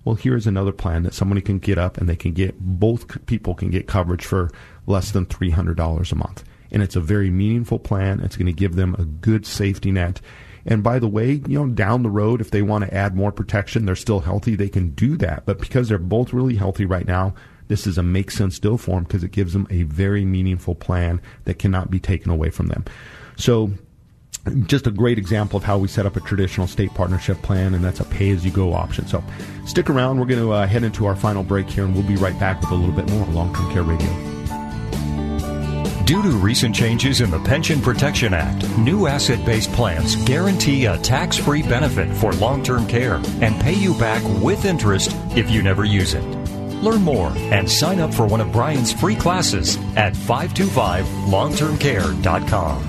Well, here's another plan that somebody can get up and they can get, both people can get coverage for less than three hundred dollars a month. And it's a very meaningful plan. It's going to give them a good safety net. And by the way, you know, down the road, if they want to add more protection, they're still healthy, they can do that. But because they're both really healthy right now, this is a make sense deal for them because it gives them a very meaningful plan that cannot be taken away from them. So just a great example of how we set up a traditional state partnership plan, and that's a pay-as-you-go option. So stick around. We're going to uh, head into our final break here, and we'll be right back with a little bit more Long-Term Care Radio. Due to recent changes in the Pension Protection Act, new asset-based plans guarantee a tax-free benefit for long-term care and pay you back with interest if you never use it. Learn more and sign up for one of Brian's free classes at five two five long term care dot com.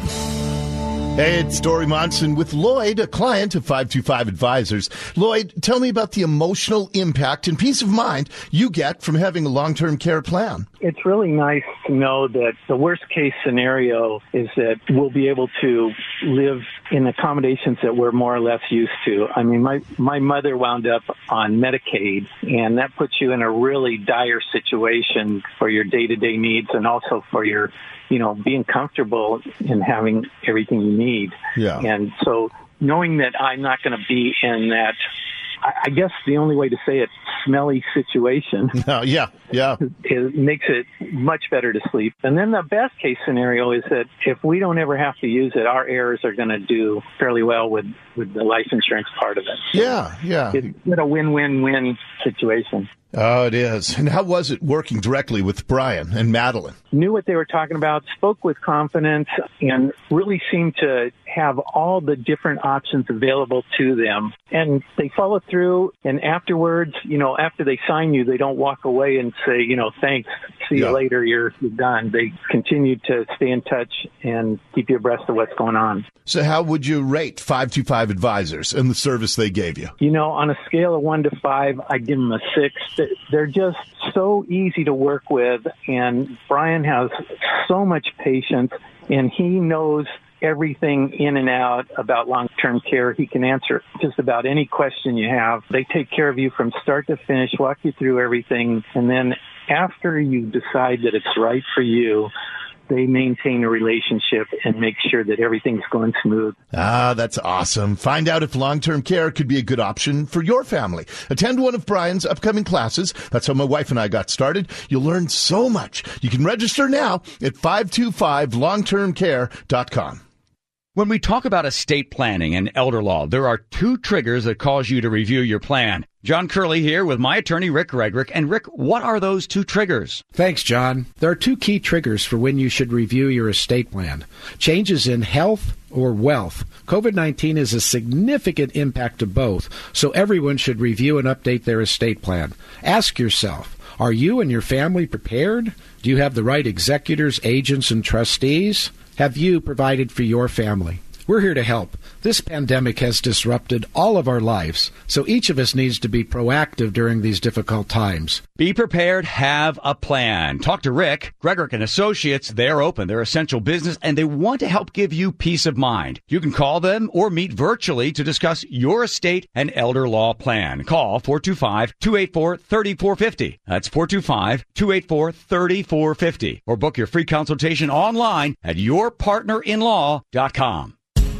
Hey, it's Dory Monson with Lloyd, a client of five two five Advisors. Lloyd, tell me about the emotional impact and peace of mind you get from having a long-term care plan. It's really nice to know that the worst-case scenario is that we'll be able to live in accommodations that we're more or less used to. I mean, my, my mother wound up on Medicaid, and that puts you in a really dire situation for your day-to-day needs and also for your you know, being comfortable in having everything you need. Yeah. And so knowing that I'm not going to be in that, I, I guess the only way to say it, smelly situation. Oh, yeah, yeah. It makes it much better to sleep. And then the best case scenario is that if we don't ever have to use it, our heirs are going to do fairly well with, with the life insurance part of it. So yeah, yeah. It's a win-win-win situation. Oh, it is. And how was it working directly with Brian and Madeline? Knew what they were talking about, spoke with confidence, and really seemed to have all the different options available to them. And they follow through, and afterwards, you know, after they sign you, they don't walk away and say, you know, thanks, see Yeah. you later, you're, you're done. They continue to stay in touch and keep you abreast of what's going on. So how would you rate five two five Advisors and the service they gave you? You know, on a scale of one to five, I give them a six. They're just so easy to work with, and Brian has so much patience, and he knows everything in and out about long-term care. He can answer just about any question you have. They take care of you from start to finish, walk you through everything, and then after you decide that it's right for you, they maintain a relationship and make sure that everything's going smooth. Ah, that's awesome. Find out if long-term care could be a good option for your family. Attend one of Brian's upcoming classes. That's how my wife and I got started. You'll learn so much. You can register now at five two five long term care dot com. When we talk about estate planning and elder law, there are two triggers that cause you to review your plan. John Curley here with my attorney, Rick Gregrick. And Rick, what are those two triggers? Thanks, John. There are two key triggers for when you should review your estate plan. Changes in health or wealth. COVID nineteen is a significant impact to both, so everyone should review and update their estate plan. Ask yourself, are you and your family prepared? Do you have the right executors, agents, and trustees? Have you provided for your family? We're here to help. This pandemic has disrupted all of our lives, so each of us needs to be proactive during these difficult times. Be prepared, have a plan. Talk to Rick, Gregrick and Associates. They're open. They're essential business, and they want to help give you peace of mind. You can call them or meet virtually to discuss your estate and elder law plan. Call four two five, two eight four, three four five zero. That's four two five, two eight four, three four five zero. Or book your free consultation online at your partner in law dot com.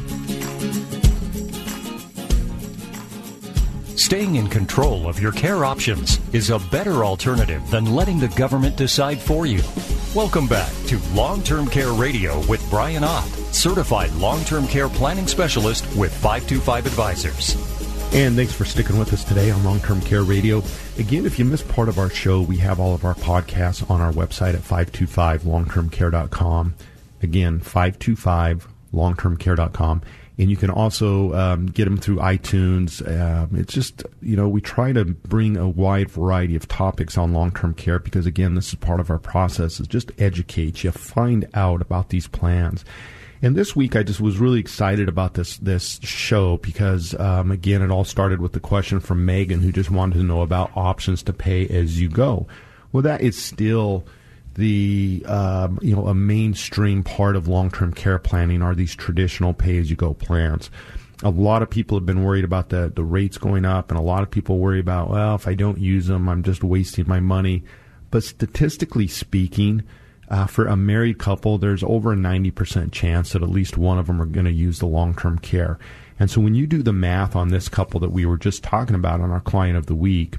Staying in control of your care options is a better alternative than letting the government decide for you. Welcome back to Long-Term Care Radio with Brian Ott, certified long-term care planning specialist with five two five Advisors. And thanks for sticking with us today on Long-Term Care Radio. Again, if you missed part of our show, we have all of our podcasts on our website at five two five long term care dot com. Again, five two five long term care dot com. And you can also um, get them through iTunes. Um, it's just, you know, we try to bring a wide variety of topics on long-term care because, again, this is part of our process, is just educate you, find out about these plans. And this week, I just was really excited about this this show because, um, again, it all started with the question from Megan, who just wanted to know about options to pay as you go. Well, that is still the um, you know a mainstream part of long-term care planning are these traditional pay-as-you-go plans. a lot of people have been worried about the, the rates going up, and a lot of people worry about, well, if I don't use them, I'm just wasting my money. But statistically speaking, uh, for a married couple, there's over a ninety percent chance that at least one of them are going to use the long-term care. And so when you do the math on this couple that we were just talking about on our Client of the Week,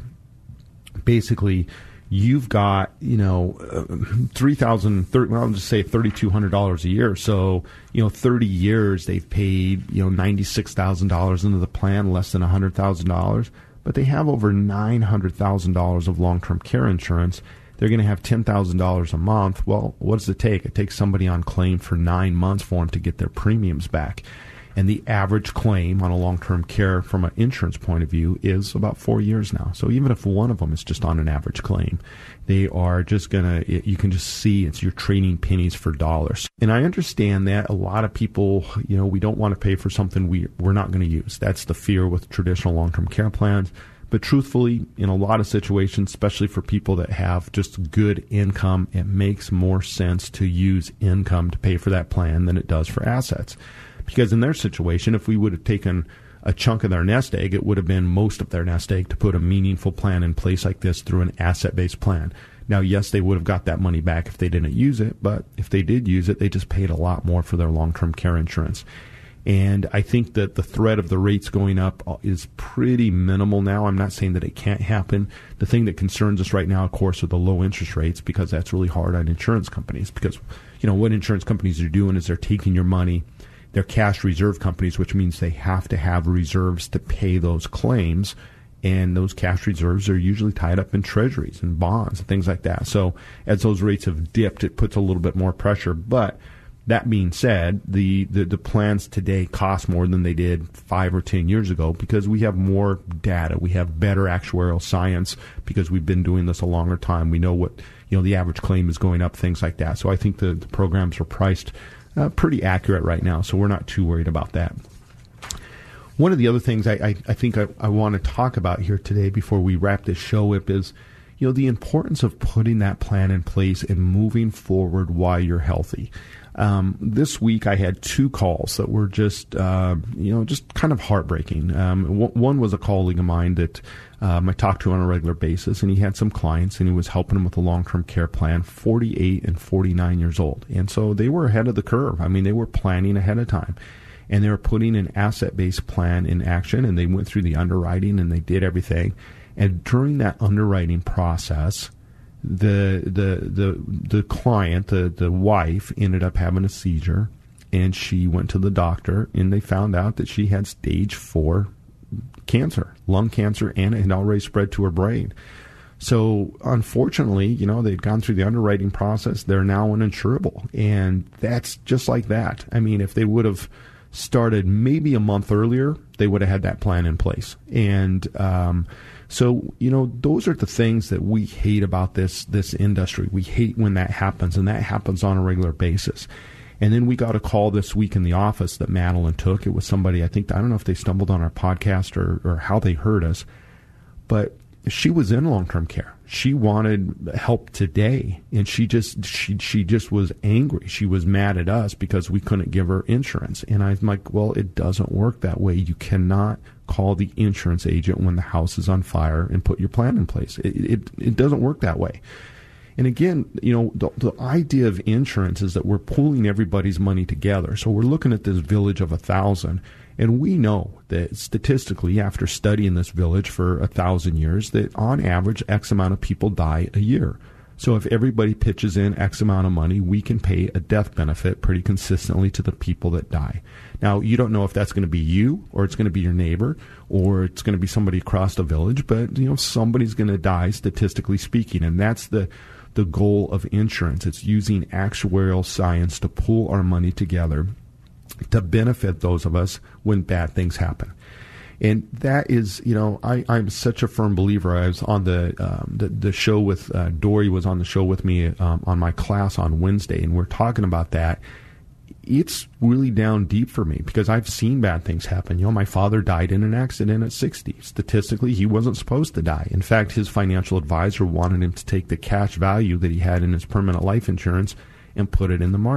basically you've got, you know, uh, three thousand dollars, well, I'll just say three thousand two hundred dollars a year. So, you know, thirty years they've paid, you know, ninety-six thousand dollars into the plan, less than one hundred thousand dollars. But they have over nine hundred thousand dollars of long-term care insurance. They're going to have ten thousand dollars a month. Well, what does it take? It takes somebody on claim for nine months for them to get their premiums back. And the average claim on a long-term care from an insurance point of view is about four years now. So even if one of them is just on an average claim, they are just going to, you can just see it's you're trading pennies for dollars. And I understand that a lot of people, you know, we don't want to pay for something we, we're not going to use. That's the fear with traditional long-term care plans. But truthfully, in a lot of situations, especially for people that have just good income, it makes more sense to use income to pay for that plan than it does for assets. Because in their situation, if we would have taken a chunk of their nest egg, it would have been most of their nest egg to put a meaningful plan in place like this through an asset-based plan. Now, yes, they would have got that money back if they didn't use it, but if they did use it, they just paid a lot more for their long-term care insurance. And I think that the threat of the rates going up is pretty minimal now. I'm not saying that it can't happen. The thing that concerns us right now, of course, are the low interest rates, because that's really hard on insurance companies. Because, you know, what insurance companies are doing is they're taking your money. They're cash reserve companies, which means they have to have reserves to pay those claims. And those cash reserves are usually tied up in treasuries and bonds and things like that. So as those rates have dipped, it puts a little bit more pressure. But that being said, the, the, the plans today cost more than they did five or ten years ago because we have more data. We have better actuarial science because we've been doing this a longer time. We know what, you know, the average claim is going up, things like that. So I think the, the programs are priced Uh, pretty accurate right now, so we're not too worried about that. One of the other things I, I, I think I, I want to talk about here today before we wrap this show up is, you know, the importance of putting that plan in place and moving forward while you're healthy. Um, this week I had two calls that were just, uh, you know, just kind of heartbreaking. Um, w- one was a colleague of mine that um, I talked to on a regular basis, and he had some clients, and he was helping them with a long-term care plan, forty-eight and forty-nine years old. And so they were ahead of the curve. I mean, they were planning ahead of time, and they were putting an asset-based plan in action, and they went through the underwriting, and they did everything. And during that underwriting process, the the the the client, the the wife, ended up having a seizure, and she went to the doctor, and they found out that she had stage four cancer, lung cancer, and it had already spread to her brain. So unfortunately, you know, they'd gone through the underwriting process. They're now uninsurable, and that's just like that. I mean, if they would have started maybe a month earlier, they would have had that plan in place. And um, so, you know, those are the things that we hate about this this industry. We hate when that happens, and that happens on a regular basis. And then we got a call this week in the office that Madeline took. It was somebody, I think, I don't know if they stumbled on our podcast or, or how they heard us, but she was in long-term care. She wanted help today, and she just she she just was angry. She was mad at us because we couldn't give her insurance. And I'm like, well, it doesn't work that way. You cannot call the insurance agent when the house is on fire and put your plan in place. It it, it doesn't work that way. And again, you know, the, the idea of insurance is that we're pooling everybody's money together. So we're looking at this village of a thousand. And we know that statistically, after studying this village for a thousand years, that on average, X amount of people die a year. So if everybody pitches in X amount of money, we can pay a death benefit pretty consistently to the people that die. Now, you don't know if that's going to be you, or it's going to be your neighbor, or it's going to be somebody across the village, but, you know, somebody's going to die, statistically speaking. And that's the the goal of insurance. It's using actuarial science to pool our money together to benefit those of us when bad things happen. And that is, you know, I, I'm such a firm believer. I was on the um, the, the show with, uh, Dory was on the show with me um, on my class on Wednesday, and we're talking about that. It's really down deep for me because I've seen bad things happen. You know, my father died in an accident at sixty. Statistically, he wasn't supposed to die. In fact, his financial advisor wanted him to take the cash value that he had in his permanent life insurance and put it in the market.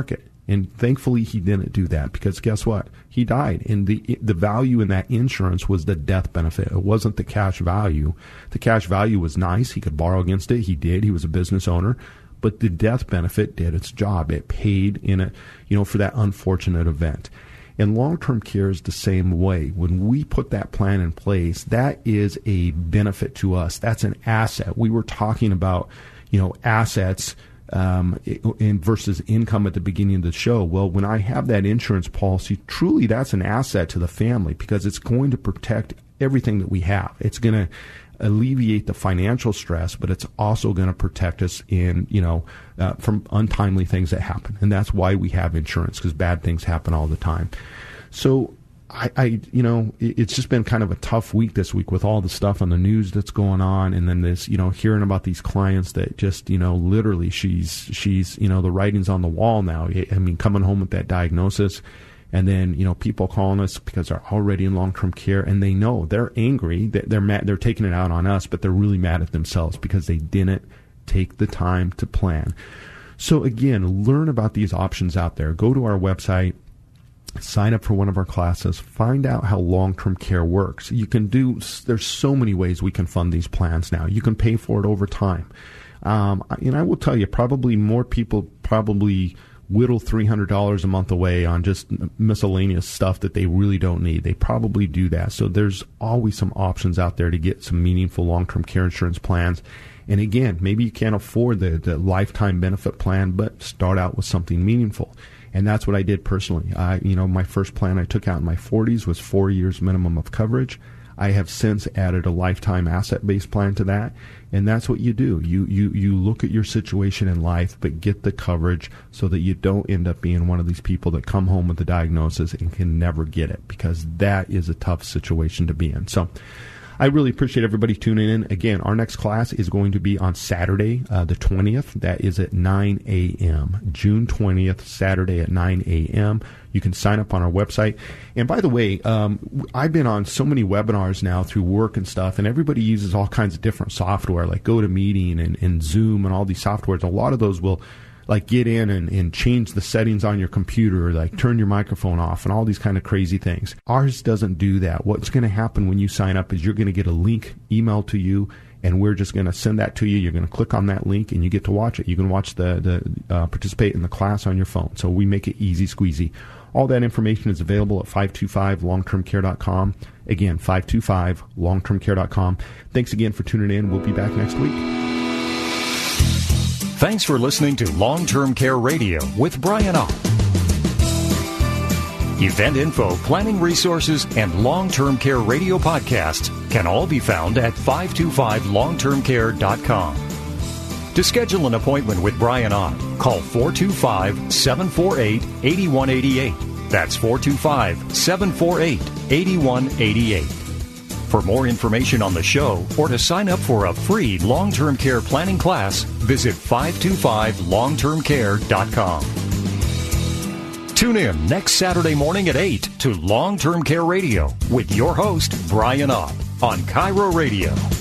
And thankfully he didn't do that, because guess what? He died. And the the value in that insurance was the death benefit. It wasn't the cash value. The cash value was nice. He could borrow against it. He did. He was a business owner. But the death benefit did its job. It paid in a, you know, for that unfortunate event. And long-term care is the same way. When we put that plan in place, that is a benefit to us. That's an asset. We were talking about, you know, assets um, in versus income at the beginning of the show. Well, when I have that insurance policy, truly that's an asset to the family, because it's going to protect everything that we have. It's going to alleviate the financial stress, but it's also going to protect us in, you know, uh, from untimely things that happen. And that's why we have insurance, because bad things happen all the time. So I, I, you know, it, it's just been kind of a tough week this week with all the stuff on the news that's going on. And then this, you know, hearing about these clients that just, you know, literally she's, she's, you know, the writing's on the wall now. I mean, coming home with that diagnosis. And then, you know, people calling us because they're already in long-term care, and they know they're angry. They're mad. They're taking it out on us, but they're really mad at themselves because they didn't take the time to plan. So again, learn about these options out there. Go to our website, sign up for one of our classes, find out how long-term care works. You can do, there's so many ways we can fund these plans now. You can pay for it over time. Um, and I will tell you, probably more people probably whittle three hundred dollars a month away on just miscellaneous stuff that they really don't need. They probably do that. So there's always some options out there to get some meaningful long-term care insurance plans. And again, maybe you can't afford the, the lifetime benefit plan, but start out with something meaningful. And that's what I did personally. I, you know, my first plan I took out in my forties was four years minimum of coverage. I have since added a lifetime asset-based plan to that, and that's what you do. You you you look at your situation in life, but get the coverage so that you don't end up being one of these people that come home with the diagnosis and can never get it, because that is a tough situation to be in. So I really appreciate everybody tuning in. Again, our next class is going to be on Saturday, uh, the twentieth. That is at nine a.m. June twentieth, Saturday at nine a.m. You can sign up on our website. And by the way, um, I've been on so many webinars now through work and stuff, and everybody uses all kinds of different software like GoToMeeting and, and Zoom and all these softwares. A lot of those will like get in and, and change the settings on your computer, or like turn your microphone off and all these kind of crazy things. Ours doesn't do that. What's going to happen when you sign up is you're going to get a link emailed to you, and we're just going to send that to you. You're going to click on that link, and you get to watch it. You can watch the, the uh, participate in the class on your phone. So we make it easy squeezy. All that information is available at five two five long term care dot com. Again, five two five long term care dot com. Thanks again for tuning in. We'll be back next week. Thanks for listening to Long-Term Care Radio with Brian Ott. Event info, planning resources, and long-term care radio podcasts can all be found at five two five long term care dot com. To schedule an appointment with Brian Ott, call four two five, seven four eight, eight one eight eight. That's four two five, seven four eight, eight one eight eight. For more information on the show or to sign up for a free long-term care planning class, visit five two five long term care dot com. Tune in next Saturday morning at eight to Long-Term Care Radio with your host, Brian Ott, on Cairo Radio.